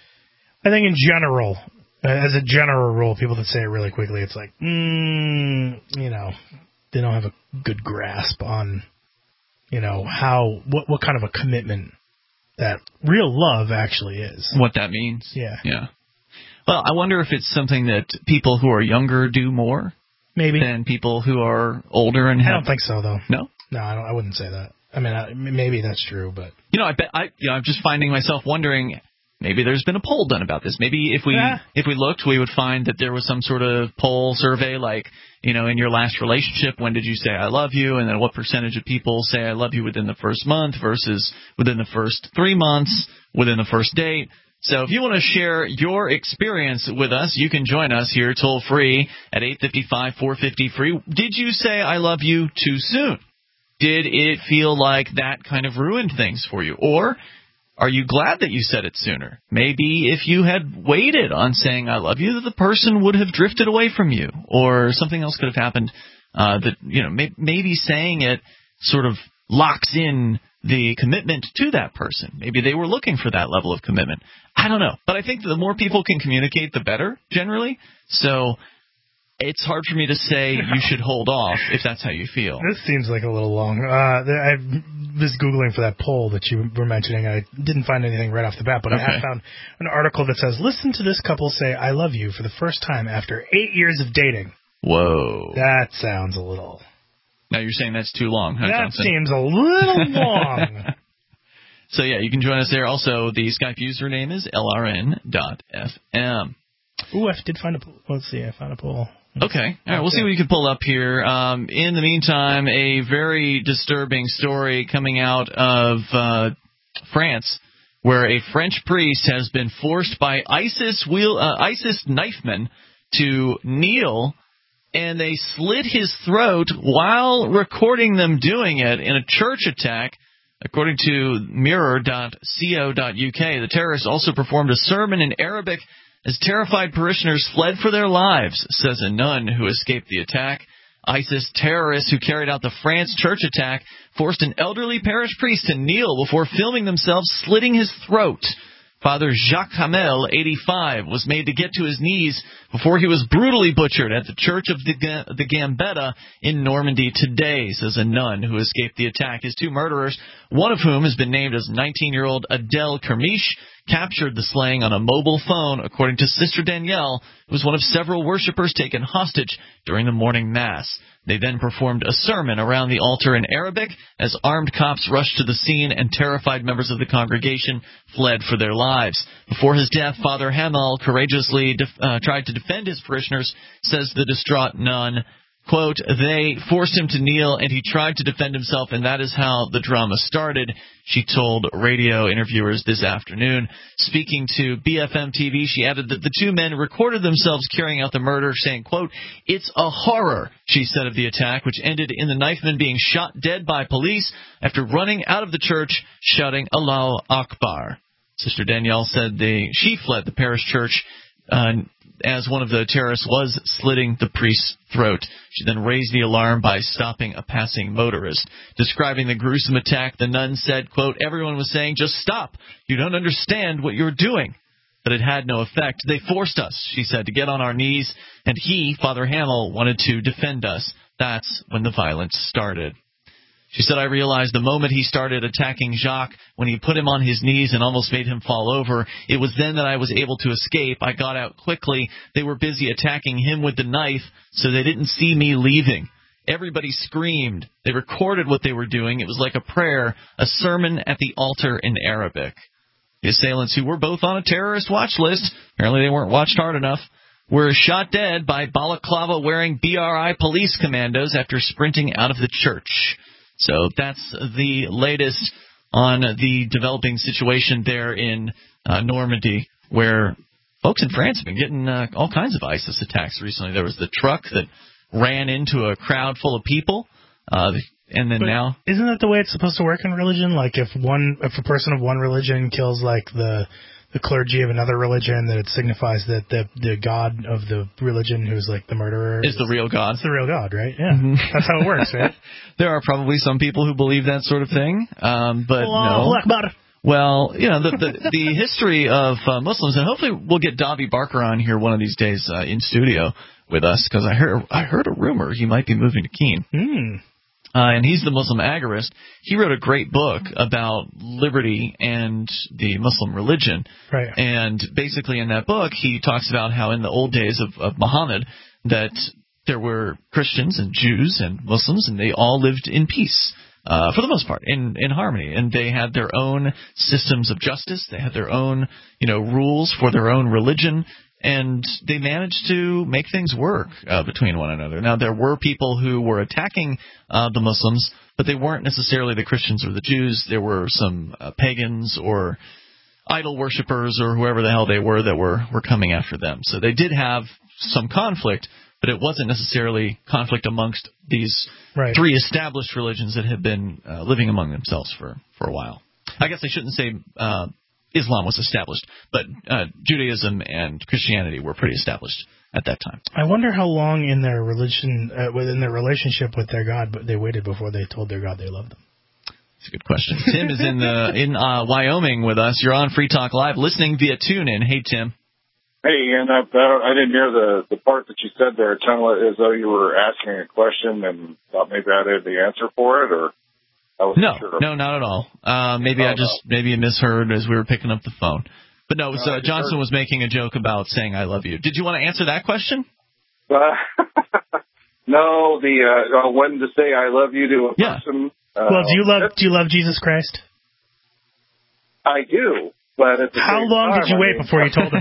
I think in general, as a general rule, people that say it really quickly, it's like, mm, you know, they don't have a good grasp on, you know, how what what kind of a commitment that real love actually is. What that means. Yeah. Yeah. Well, I wonder if it's something that people who are younger do more. Maybe. Than people who are older and have. I don't think so, though. No? No, I, don't, I wouldn't say that. I mean, I, maybe that's true, but. You know, I bet I, you know, I'm just finding myself wondering, maybe there's been a poll done about this. Maybe if we yeah. if we looked, we would find that there was some sort of poll survey like, you know, in your last relationship, when did you say I love you? And then what percentage of people say I love you within the first month versus within the first three months, within the first date? So if you want to share your experience with us, you can join us here toll free at eight five five, four five zero, free. Did you say I love you too soon? Did it feel like that kind of ruined things for you? Or are you glad that you said it sooner? Maybe if you had waited on saying I love you, that the person would have drifted away from you, or something else could have happened. Uh, that you know, may, maybe saying it sort of locks in the commitment to that person. Maybe they were looking for that level of commitment. I don't know. But I think the more people can communicate, the better, generally. So it's hard for me to say you should hold off if that's how you feel. This seems like a little long. Uh, I was Googling for that poll that you were mentioning. I didn't find anything right off the bat, but okay. I have found an article that says, listen to this couple say I love you for the first time after eight years of dating. Whoa. That sounds a little... Now you're saying that's too long, huh, That Johnson? seems a little long. So, yeah, you can join us there. Also, the Skype username is L R N dot F M. Ooh, I did find a poll. Let's see, I found a poll. Okay. All right, we'll see what we can pull up here. Um, in the meantime, a very disturbing story coming out of uh, France, where a French priest has been forced by ISIS wheel, uh, ISIS knifemen to kneel, and they slit his throat while recording them doing it in a church attack. According to mirror dot co dot U K, the terrorists also performed a sermon in Arabic as terrified parishioners fled for their lives, says a nun who escaped the attack. ISIS terrorists who carried out the France church attack forced an elderly parish priest to kneel before filming themselves slitting his throat. Father Jacques Hamel, eighty-five, was made to get to his knees before he was brutally butchered at the Church of the, the Gambetta in Normandy today, says a nun who escaped the attack. His two murderers, one of whom has been named as nineteen-year-old Adele Kermiche, captured the slaying on a mobile phone, according to Sister Danielle, who was one of several worshippers taken hostage during the morning mass. They then performed a sermon around the altar in Arabic as armed cops rushed to the scene and terrified members of the congregation fled for their lives. Before his death, Father Hamel courageously def- uh, tried to defend his parishioners, says the distraught nun. Quote, they forced him to kneel, and he tried to defend himself, and that is how the drama started, she told radio interviewers this afternoon. Speaking to B F M T V, she added that the two men recorded themselves carrying out the murder, saying, quote, it's a horror, she said of the attack, which ended in the knifeman being shot dead by police after running out of the church shouting Allahu Akbar. Sister Danielle said they, she fled the parish church uh, as one of the terrorists was slitting the priest's throat. She then raised the alarm by stopping a passing motorist. Describing the gruesome attack, the nun said, quote, everyone was saying, just stop. You don't understand what you're doing. But it had no effect. They forced us, she said, to get on our knees, and he, Father Hamel, wanted to defend us. That's when the violence started. She said, I realized the moment he started attacking Jacques, when he put him on his knees and almost made him fall over, it was then that I was able to escape. I got out quickly. They were busy attacking him with the knife, so they didn't see me leaving. Everybody screamed. They recorded what they were doing. It was like a prayer, a sermon at the altar in Arabic. The assailants, who were both on a terrorist watch list, apparently they weren't watched hard enough, were shot dead by balaclava-wearing B R I police commandos after sprinting out of the church. So that's the latest on the developing situation there in uh, Normandy, where folks in France have been getting uh, all kinds of ISIS attacks recently. There was the truck that ran into a crowd full of people, uh, and then but now... Isn't that the way it's supposed to work in religion? Like if one, if a person of one religion kills like the... the clergy of another religion, that it signifies that the the god of the religion who's like the murderer is, is the real god. It's the real god, right? Yeah. Mm-hmm. That's how it works, right? There are probably some people who believe that sort of thing, um, but Allahu no. Akbar. Well, you know, the the, the history of uh, Muslims, and hopefully we'll get Davi Barker on here one of these days uh, in studio with us, because I heard I heard a rumor he might be moving to Keene. Hmm. Uh, and he's the Muslim agorist. He wrote a great book about liberty and the Muslim religion. Right. And basically in that book, he talks about how in the old days of, of Muhammad, that there were Christians and Jews and Muslims, and they all lived in peace, uh, for the most part, in, in harmony. And they had their own systems of justice. They had their own, you know, rules for their own religion. And they managed to make things work uh, between one another. Now, there were people who were attacking uh, the Muslims, but they weren't necessarily the Christians or the Jews. There were some uh, pagans or idol worshippers or whoever the hell they were that were, were coming after them. So they did have some conflict, but it wasn't necessarily conflict amongst these right. three established religions that had been uh, living among themselves for, for a while. I guess I shouldn't say uh, Islam was established, but uh, Judaism and Christianity were pretty established at that time. I wonder how long in their religion, uh, within their relationship with their God, but they waited before they told their God they loved them. That's a good question. Tim is in the in uh, Wyoming with us. You're on Free Talk Live, listening via TuneIn. Hey, Tim. Hey, and I, I didn't hear the, the part that you said there. It sounded as though you were asking a question and thought maybe I had the answer for it, or I wasn't no, sure. No, not at all. Uh, maybe oh, I just no. maybe you misheard as we were picking up the phone. But no, it was, uh, Johnson was making a joke about saying I love you. Did you want to answer that question? Uh, no, the uh, when to say I love you to a yeah. person. Uh, well, do you love do you love Jesus Christ? I do, but at the how same long time, did you I wait mean, before you told him?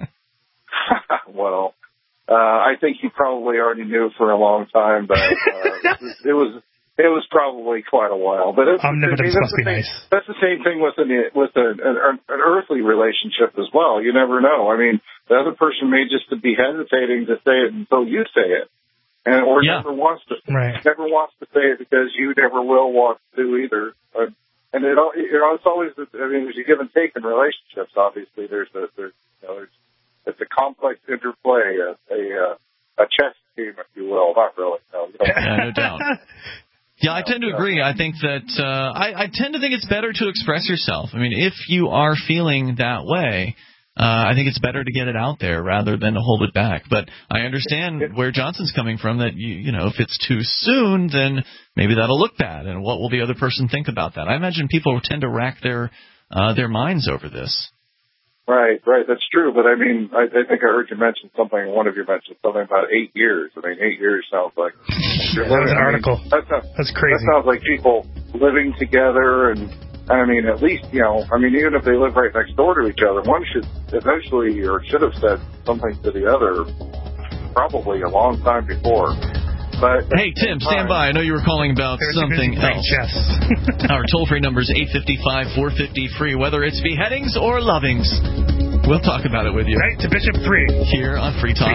well, uh, I think he probably already knew for a long time, but uh, it was it was probably quite a while. But it's, Omnipotence I mean, must be same, nice. That's the same thing with an with an, an, an earthly relationship as well. You never know. I mean, the other person may just be hesitating to say it until you say it. And or yeah. never wants to right. never wants to say it because you never will want to either. Uh, and it, you know, it's always I mean, there's a give and take in relationships. Obviously, there's a there's you know, there's it's a complex interplay, a a, a chess game, if you will. Not really, no. You don't yeah, no doubt. Yeah, I tend to agree. I think that uh, I, I tend to think it's better to express yourself. I mean, if you are feeling that way. Uh, I think it's better to get it out there rather than to hold it back. But I understand where Johnson's coming from, that, you, you know, if it's too soon, then maybe that'll look bad. And what will the other person think about that? I imagine people tend to rack their uh, their minds over this. Right, right. That's true. But, I mean, I, I think I heard you mention something, one of you mentioned something about eight years. I mean, eight years sounds like... That was an article. I mean, that sounds, That's crazy. That sounds like people living together and... I mean, at least, you know, I mean, even if they live right next door to each other, one should eventually or should have said something to the other probably a long time before. But hey, Tim, stand by. I know you were calling about There's something else. Our toll-free number is eight five five, four five zero, free, whether it's beheadings or lovings. We'll talk about it with you. Right to Bishop three. Here on Free Talk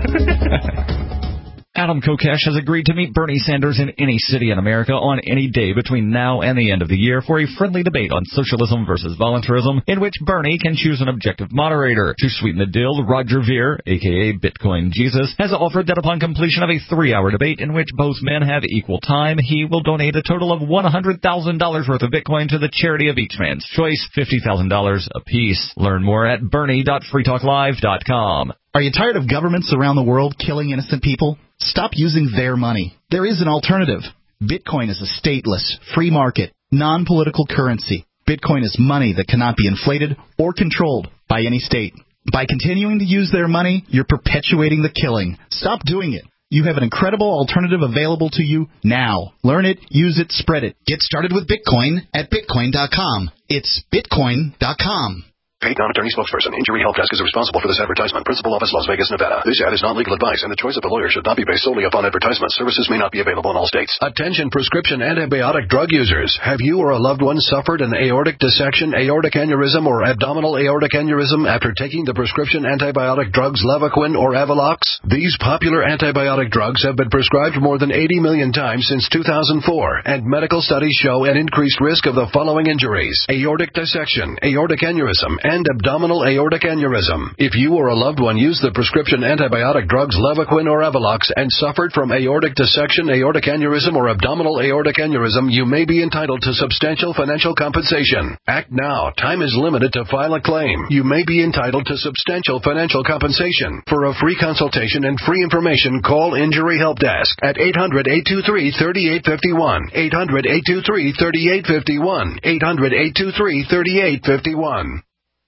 Live. Adam Kokesh has agreed to meet Bernie Sanders in any city in America on any day between now and the end of the year for a friendly debate on socialism versus voluntarism, in which Bernie can choose an objective moderator. To sweeten the deal, Roger Ver, a k a. Bitcoin Jesus, has offered that upon completion of a three-hour debate in which both men have equal time, he will donate a total of one hundred thousand dollars worth of Bitcoin to the charity of each man's choice, fifty thousand dollars apiece. Learn more at bernie dot free talk live dot com. Are you tired of governments around the world killing innocent people? Stop using their money. There is an alternative. Bitcoin is a stateless, free market, non-political currency. Bitcoin is money that cannot be inflated or controlled by any state. By continuing to use their money, you're perpetuating the killing. Stop doing it. You have an incredible alternative available to you now. Learn it, use it, spread it. Get started with Bitcoin at bitcoin dot com. It's bitcoin dot com. Paid non-attorney spokesperson. Injury Help Desk is responsible for this advertisement. Principal office, Las Vegas, Nevada. This ad is not legal advice, and the choice of the lawyer should not be based solely upon advertisement. Services may not be available in all states. Attention prescription antibiotic drug users. Have you or a loved one suffered an aortic dissection, aortic aneurysm, or abdominal aortic aneurysm after taking the prescription antibiotic drugs Levaquin or Avelox? These popular antibiotic drugs have been prescribed more than eighty million times since two thousand four, and medical studies show an increased risk of the following injuries: aortic dissection, aortic aneurysm, and abdominal aortic aneurysm. If you or a loved one used the prescription antibiotic drugs Levaquin or Avelox and suffered from aortic dissection, aortic aneurysm, or abdominal aortic aneurysm, you may be entitled to substantial financial compensation. Act now. Time is limited to file a claim. You may be entitled to substantial financial compensation. For a free consultation and free information, call Injury Help Desk at eight hundred, eight two three, three eight five one, eight hundred, eight two three, three eight five one, eight hundred, eight two three, three eight five one.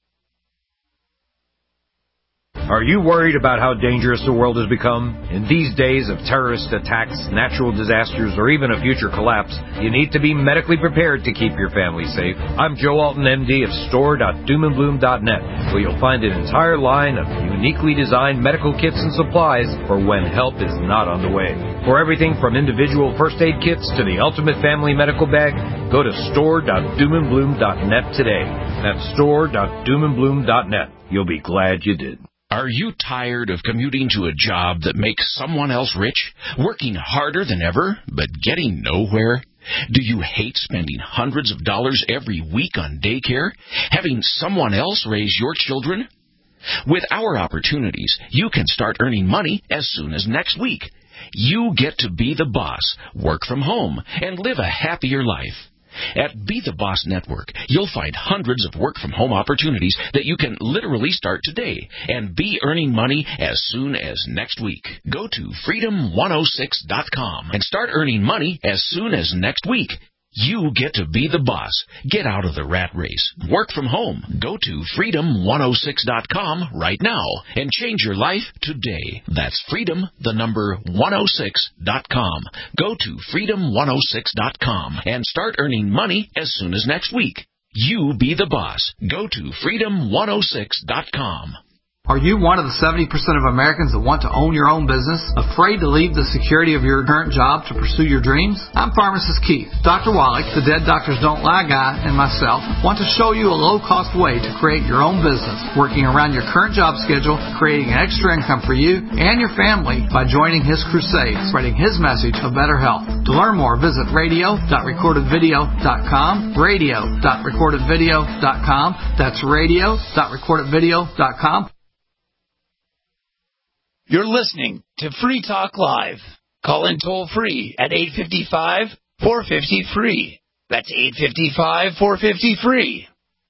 Are you worried about how dangerous the world has become? In these days of terrorist attacks, natural disasters, or even a future collapse, you need to be medically prepared to keep your family safe. I'm Joe Alton, M D of store dot doom and bloom dot net, where you'll find an entire line of uniquely designed medical kits and supplies for when help is not on the way. For everything from individual first aid kits to the ultimate family medical bag, go to store dot doom and bloom dot net today. That's store dot doom and bloom dot net. You'll be glad you did. Are you tired of commuting to a job that makes someone else rich, working harder than ever, but getting nowhere? Do you hate spending hundreds of dollars every week on daycare, having someone else raise your children? With our opportunities, you can start earning money as soon as next week. You get to be the boss, work from home, and live a happier life. At Be the Boss Network, you'll find hundreds of work-from-home opportunities that you can literally start today and be earning money as soon as next week. Go to freedom one oh six dot com and start earning money as soon as next week. You get to be the boss. Get out of the rat race. Work from home. Go to freedom one oh six dot com right now and change your life today. That's freedom, the number one oh six dot com. Go to freedom one oh six dot com and start earning money as soon as next week. You be the boss. Go to freedom one oh six dot com. Are you one of the seventy percent of Americans that want to own your own business, afraid to leave the security of your current job to pursue your dreams? I'm Pharmacist Keith. Doctor Wallach, the Dead Doctors Don't Lie guy, and myself want to show you a low-cost way to create your own business, working around your current job schedule, creating an extra income for you and your family by joining his crusade, spreading his message of better health. To learn more, visit radio dot recorded video dot com, radio dot recorded video dot com. That's radio dot recorded video dot com. You're listening to Free Talk Live. Call in toll free at eight five five, four five zero, free. That's eight five five, four five zero, free.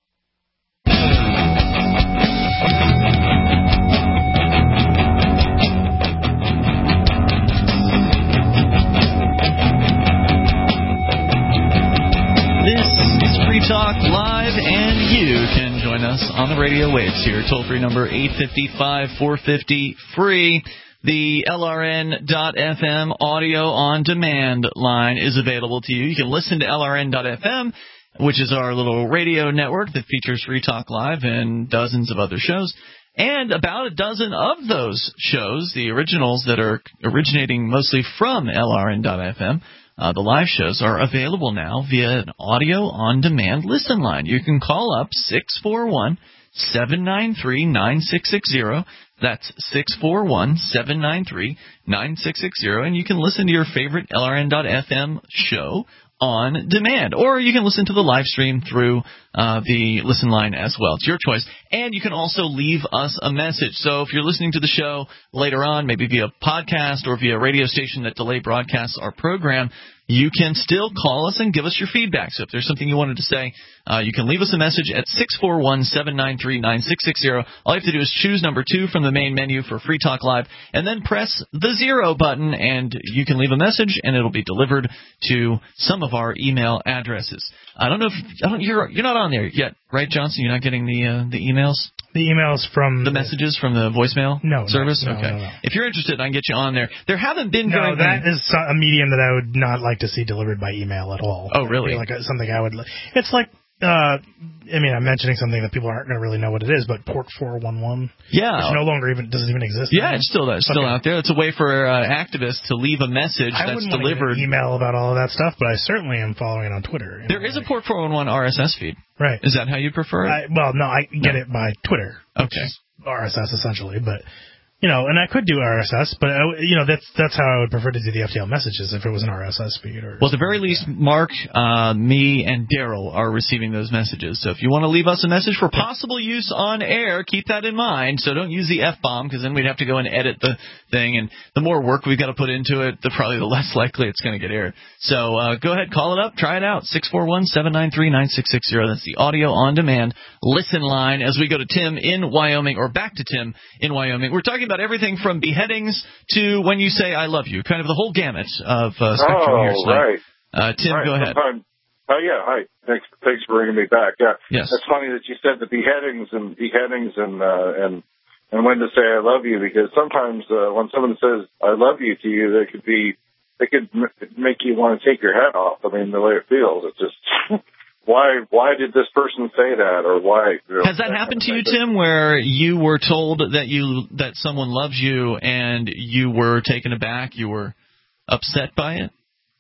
This is Free Talk Live, and you can join us on the radio waves here. Toll-free number eight five five, four five zero, free. The L R N dot F M audio on demand line is available to you. You can listen to L R N dot F M, which is our little radio network that features Free Talk Live and dozens of other shows. And about a dozen of those shows, the originals that are originating mostly from L R N dot F M, Uh, the live shows are available now via an audio-on-demand listen line. You can call up six four one, seven nine three, nine six six zero. That's six four one, seven nine three, nine six six zero, and you can listen to your favorite L R N dot F M show on demand. Or you can listen to the live stream through uh, the listen line as well. It's your choice. And you can also leave us a message. So if you're listening to the show later on, maybe via podcast or via a radio station that delay broadcasts our program, you can still call us and give us your feedback. So if there's something you wanted to say, uh, you can leave us a message at six four one, seven nine three, nine six six zero. All you have to do is choose number two from the main menu for Free Talk Live, and then press the zero button, and you can leave a message, and it'll be delivered to some of our email addresses. I don't know if I don't, you're you're not on there yet, right, Johnson? You're not getting the uh, the emails. The emails from the messages from the voicemail no, service? No, no, okay. no, no. If you're interested, I can get you on there. There haven't been no, very that many... is a medium that I would not like to see delivered by email at all. Oh, really? Like a, something I would. It's like, uh, I mean, I'm mentioning something that people aren't going to really know what it is, but Port four one one. Yeah. Which no longer even doesn't even exist. Yeah, anymore. it's still it's still okay. out there. It's a way for uh, activists to leave a message I that's wouldn't delivered. Want to get an email about all of that stuff, but I certainly am following it on Twitter. There know, is like, a Port four one one R S S feed. Right. Is that how you prefer it? I, well, no, I get no. it by Twitter. Okay. R S S essentially, but you know, and I could do R S S, but I, you know, that's that's how I would prefer to do the F T L messages if it was an R S S feed. Or well, at the very least, that. Mark, uh, me, and Daryl are receiving those messages. So if you want to leave us a message for possible use on air, keep that in mind. So don't use the F-bomb, because then we'd have to go and edit the thing, and the more work we've got to put into it, the probably the less likely it's going to get aired. So uh, go ahead, call it up, try it out. six four one, seven nine three, nine six six zero. That's the audio on demand listen line. As we go to Tim in Wyoming, or back to Tim in Wyoming, we're talking about everything from beheadings to when you say I love you, kind of the whole gamut of uh, spectrum oh, here tonight. Right. Uh, Tim, right. go ahead. Oh, yeah, hi. Thanks thanks for bringing me back. Yeah. Yes. It's funny that you said the beheadings and beheadings and uh, and and when to say I love you, because sometimes uh, when someone says I love you to you, they could be they could m- make you want to take your head off. I mean, the way it feels, it's just why why did this person say that, or why? You know, Has that, that happened to you, Tim, where you were told that you that someone loves you and you were taken aback, you were upset by it?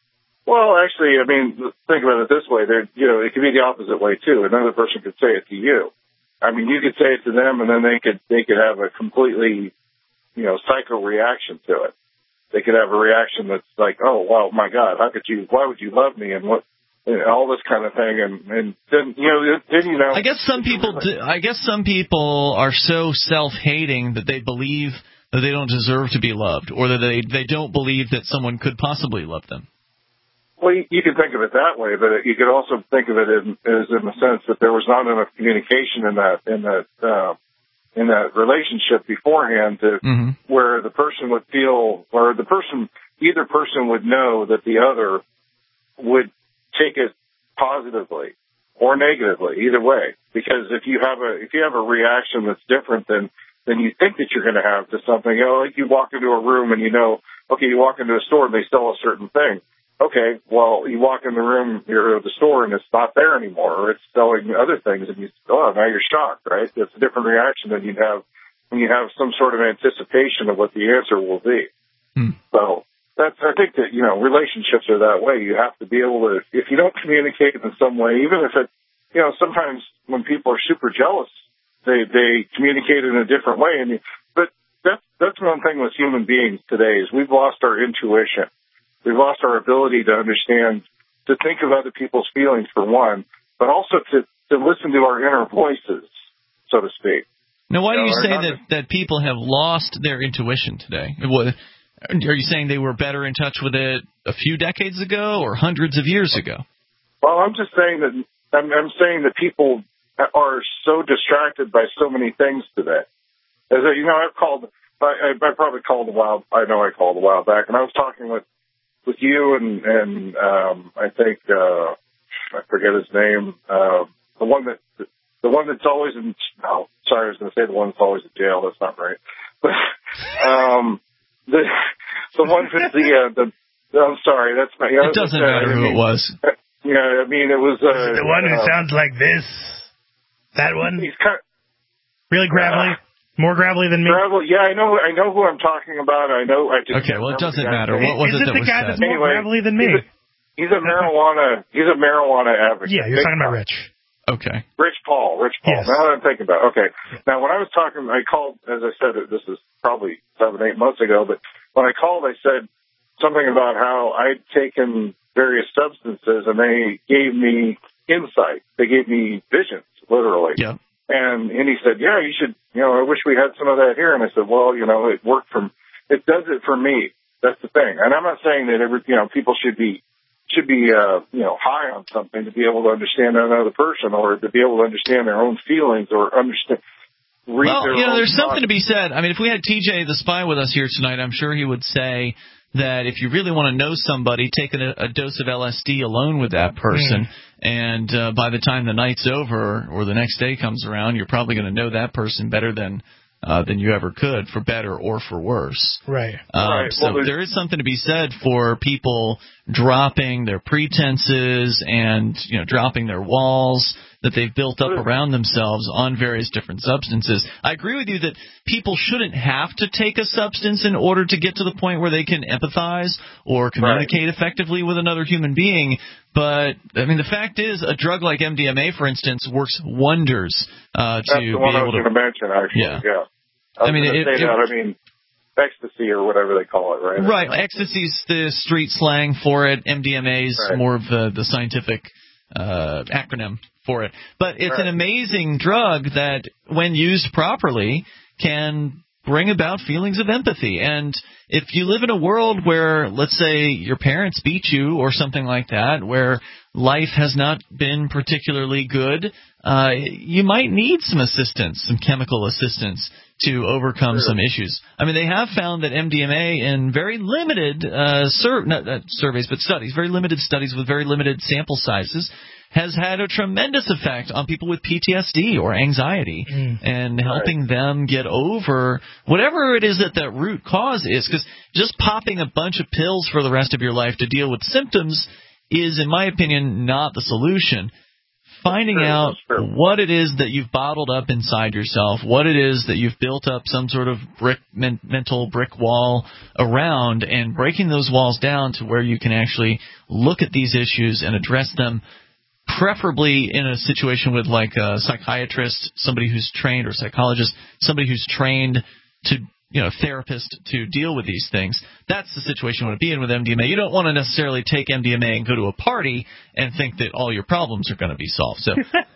Well, actually, I mean, think about it this way. There, you know, it could be the opposite way too. Another person could say it to you. I mean, you could say it to them, and then they could they could have a completely, you know, psycho reaction to it. They could have a reaction that's like, oh, well, my God, how could you? Why would you love me? And what? And all this kind of thing, and and then you know, then you know. I guess some people, do, I guess some people are so self-hating that they believe that they don't deserve to be loved, or that they they don't believe that someone could possibly love them. Well, you, you can think of it that way, but you could also think of it in, as in the sense that there was not enough communication in that in that uh, in that relationship beforehand to mm-hmm. where the person would feel, or the person, either person would know that the other would take it positively or negatively, either way. Because if you have a if you have a reaction that's different than than you think that you're going to have to something, you know, like you walk into a room and you know, okay, you walk into a store and they sell a certain thing. Okay, well, you walk in the room or the store and it's not there anymore, or it's selling other things, and you oh, now you're shocked, right? It's a different reaction than you'd have when you have some sort of anticipation of what the answer will be. Hmm. So. That's, I think that, you know, relationships are that way. You have to be able to, if you don't communicate in some way, even if it, you know, sometimes when people are super jealous, they, they communicate in a different way. And you, but that's, that's one thing with human beings today is we've lost our intuition. We've lost our ability to understand, to think of other people's feelings for one, but also to, to listen to our inner voices, so to speak. Now, why you do you know, say that, that people have lost their intuition today? What, are you saying they were better in touch with it a few decades ago or hundreds of years ago? Well, I'm just saying that I'm, I'm saying that people are so distracted by so many things today. As a, you know, I've called, I, I probably called a while. I know I called a while back, and I was talking with with you and and um, I think uh, I forget his name, uh, the one that the one that's always in. No, sorry, I was going to say the one that's always in jail. That's not right. But um. The the one with the uh, the I'm sorry, that's my. It doesn't uh, matter I mean, who it was. Yeah, I mean it was uh, the one who uh, sounds like this. That one. He's kind of, really gravelly, uh, more gravelly than me. Gravelly, yeah, I know. I know who I'm talking about. I know. I just okay, well, it doesn't matter. What was Is it, it that the guy was that's more anyway, gravelly than me? He's a, he's a marijuana. He's a marijuana advocate. Yeah, you're talking about Rich. Okay. Rich Paul. Rich Paul. Yes. Now that I'm thinking about it. Okay. Now, when I was talking, I called, as I said, this is probably seven, eight months ago, but when I called, I said something about how I'd taken various substances and they gave me insight. They gave me visions, literally. Yeah. And, and he said, yeah, you should, you know, I wish we had some of that here. And I said, well, you know, it worked for, it does it for me. That's the thing. And I'm not saying that every, you know, people should be, should be, uh, you know, high on something to be able to understand another person or to be able to understand their own feelings or understand. Well, you know, there's something to be said. I mean, if we had T J the Spy with us here tonight, I'm sure he would say that if you really want to know somebody, take a, a dose of L S D alone with that person, mm. and uh, by the time the night's over or the next day comes around, you're probably going to know that person better than uh, than you ever could, for better or for worse. Right. Uh, right. So well, there is something to be said for people dropping their pretenses and, you know, dropping their walls that they've built up around themselves on various different substances. I agree with you that people shouldn't have to take a substance in order to get to the point where they can empathize or communicate right. effectively with another human being. But, I mean, the fact is, a drug like M D M A, for instance, works wonders uh, to That's the one be I able was to... going to mention, actually. Yeah. yeah. I, I mean, it, say it, that. I mean, ecstasy or whatever they call it, right? Right. Ecstasy's the street slang for it. M D M A's right. more of the, the scientific uh, acronym for it. But it's right. an amazing drug that, when used properly, can bring about feelings of empathy. And if you live in a world where, let's say, your parents beat you or something like that, where life has not been particularly good, uh, you might need some assistance, some chemical assistance, to overcome sure. some issues. I mean, they have found that M D M A in very limited uh, sur- not, not surveys, but studies, very limited studies with very limited sample sizes, has had a tremendous effect on people with P T S D or anxiety mm. and helping right. them get over whatever it is that that root cause is. Because just popping a bunch of pills for the rest of your life to deal with symptoms is, in my opinion, not the solution. finding out what it is that you've bottled up inside yourself, what it is that you've built up some sort of brick men, mental brick wall around, and breaking those walls down to where you can actually look at these issues and address them, preferably in a situation with like a psychiatrist, somebody who's trained, or psychologist, somebody who's trained to, you know, therapist to deal with these things. That's the situation you want to be in with M D M A. You don't want to necessarily take M D M A and go to a party and think that all your problems are going to be solved. So,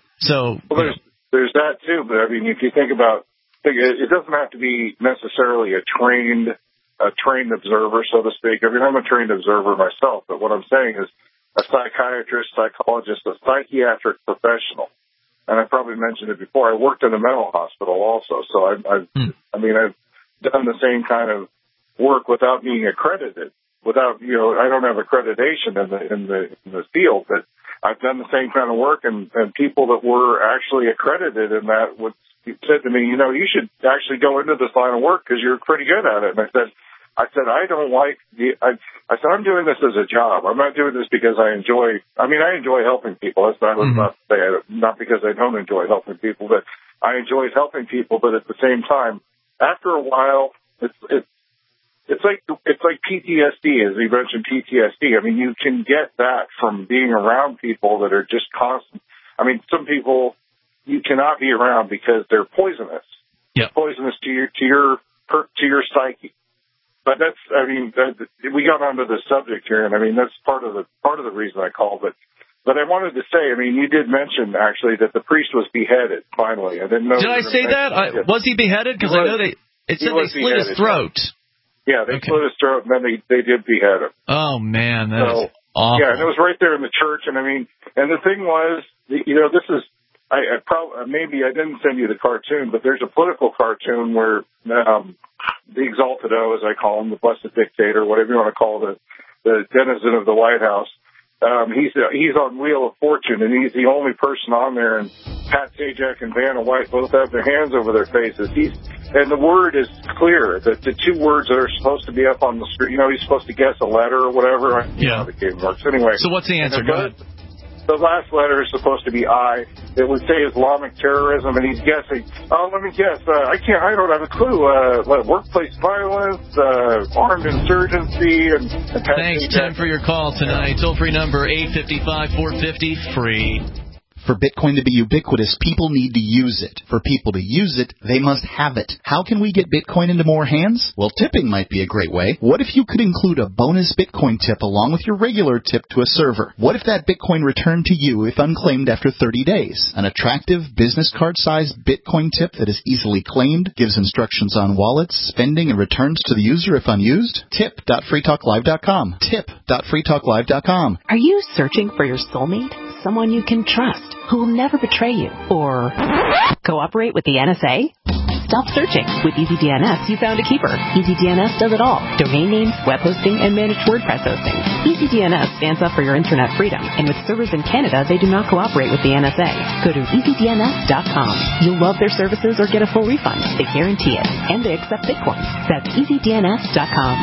so well, there's, there's that too. But I mean, if you think about, it doesn't have to be necessarily a trained, a trained observer, so to speak. I mean, I'm a trained observer myself, but what I'm saying is a psychiatrist, psychologist, a psychiatric professional. And I probably mentioned it before. I worked in a mental hospital also, so I've, I've hmm. I mean, I've done the same kind of work without being accredited. Without, you know, I don't have accreditation in the in the in the field, but I've done the same kind of work, and, and people that were actually accredited in that would said to me, you know, you should actually go into this line of work because you're pretty good at it. And I said, I said, I don't like the. I, I said, I'm doing this as a job. I'm not doing this because I enjoy. I mean, I enjoy helping people. That's not mm-hmm. not to say not because I don't enjoy helping people, but I enjoy helping people. But at the same time, after a while, it's it's it's like it's like P T S D, as you mentioned, P T S D. I mean, you can get that from being around people that are just constant. I mean, some people you cannot be around because they're poisonous. Yeah, poisonous to your to your to your psyche. But that's, I mean, that, we got onto the subject here, and I mean that's part of the part of the reason I called. But but I wanted to say, I mean, you did mention actually that the priest was beheaded. Finally, I didn't know. Did I say that? I, was he beheaded? Because I know they it said they split beheaded, his throat. Yeah, they okay. split his throat, and then they they did behead him. Oh man, that so, is awful. Yeah, and it was right there in the church, and I mean, and the thing was, you know, this is. I, I probably maybe I didn't send you the cartoon, but there's a political cartoon where um, the Exalted O, as I call him, the blessed dictator, whatever you want to call the the denizen of the White House. Um, he's uh, he's on Wheel of Fortune, and he's the only person on there. And Pat Sajak and Vanna White both have their hands over their faces. He's and the word is clear that the two words that are supposed to be up on the screen. You know, he's supposed to guess a letter or whatever. I don't yeah. know how the game works. Anyway. So what's the answer? Go ahead. The last letter is supposed to be I. It would say Islamic terrorism, and he's guessing. Oh, let me guess. Uh, I can't. I don't have a clue. Uh, what, workplace violence, uh, armed insurgency, and. and Thanks, Tim, for your call tonight. Toll free number eight five five, four five zero, free. For Bitcoin to be ubiquitous, people need to use it. For people to use it, they must have it. How can we get Bitcoin into more hands? Well, tipping might be a great way. What if you could include a bonus Bitcoin tip along with your regular tip to a server? What if that Bitcoin returned to you if unclaimed after thirty days? An attractive business card-sized Bitcoin tip that is easily claimed, gives instructions on wallets, spending, and returns to the user if unused? tip dot free talk live dot com. tip dot free talk live dot com. Are you searching for your soulmate? Someone you can trust, who will never betray you, or cooperate with the N S A? Stop searching. With EasyDNS, you found a keeper. EasyDNS does it all. Domain names, web hosting, and managed WordPress hosting. EasyDNS stands up for your internet freedom, and with servers in Canada, they do not cooperate with the N S A. Go to easy D N S dot com. You'll love their services or get a full refund. They guarantee it, and they accept Bitcoin. That's easy D N S dot com.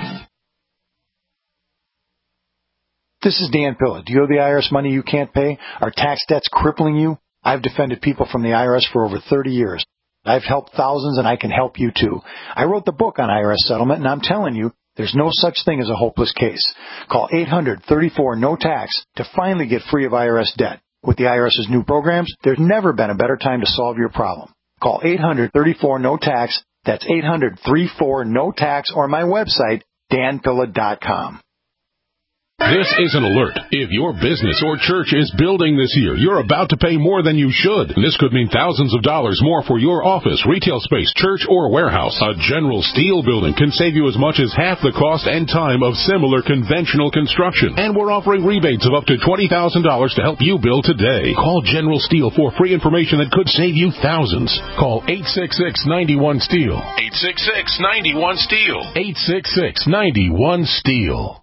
This is Dan Pilla. Do you owe the I R S money you can't pay? Are tax debts crippling you? I've defended people from the I R S for over thirty years. I've helped thousands, and I can help you too. I wrote the book on I R S settlement, and I'm telling you, there's no such thing as a hopeless case. Call eight hundred, thirty-four, no tax to finally get free of I R S debt. With the IRS's new programs, there's never been a better time to solve your problem. Call eight hundred, thirty-four, no tax. That's eight hundred, thirty-four, no tax, or my website, dan pilla dot com. This is an alert. If your business or church is building this year, you're about to pay more than you should. This could mean thousands of dollars more for your office, retail space, church, or warehouse. A General Steel building can save you as much as half the cost and time of similar conventional construction. And we're offering rebates of up to twenty thousand dollars to help you build today. Call General Steel for free information that could save you thousands. Call eight six six, nine one, STEEL. eight six six, nine one, STEEL. eight six six, nine one, STEEL.